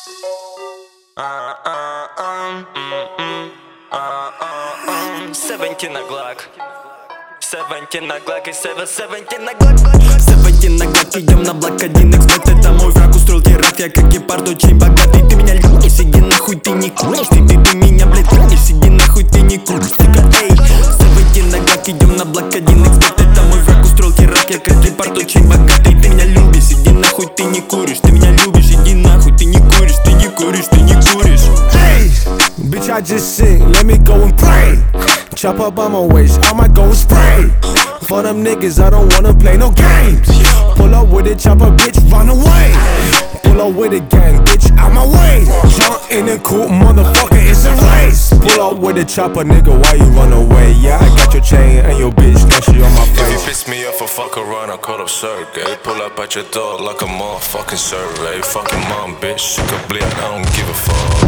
Seventeen на Glock. 17 на Glock и 17 на Glock. 17 на Glock, идем на блок, 1xbet. Это мой враг, устроил теракт, я как гепард очень богатый. Ты меня любишь, иди нахуй, ты не куришь. Ты меня, блядь, любишь, иди нахуй, ты не куришь. Эй, 17 на Glock, идем на блок, 1xbet. Это мой враг, устроил теракт, я как гепард очень богатый. Ты меня любишь, иди нахуй, ты не куришь. Ты меня любишь, иди нахуй, ты не куришь, ты не куришь, ты не куришь. Hey, bitch, I just sing, let me go and pray. Chop up on my waist, I might go and spray. For them niggas, I don't wanna play no games. Pull up with it, chop a bitch, run away. Pull up with a gang, bitch, out my way. Jump in the coupe, motherfucker, it's a race. Pull up with a chopper, nigga, why you run away? Yeah, I got your chain and your bitch, now she on my face. If you piss me off, I fuck around, I call up Sergey. Pull up at your door like a motherfucking survey. Fucking mom, bitch, she could bleed, I don't give a fuck.